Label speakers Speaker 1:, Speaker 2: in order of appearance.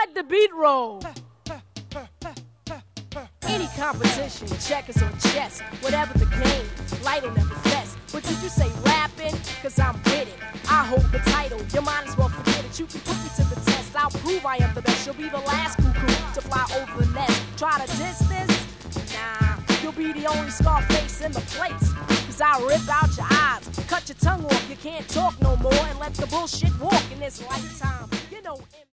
Speaker 1: let the beat roll. Any competition, checkers or chess, whatever the game, light will never fess. But did you say rapping? Cause I'm with it. I hold the title, you might as well forget it. You can put me to the test, I'll prove I am the best. You'll be the last cuckoo to fly over the nest. Try to diss this? Nah, you'll be the only Scarface in the place. Cause I'll rip out your eyes, cut your tongue off, you can't talk no more, and let the bullshit walk in this lifetime. You know.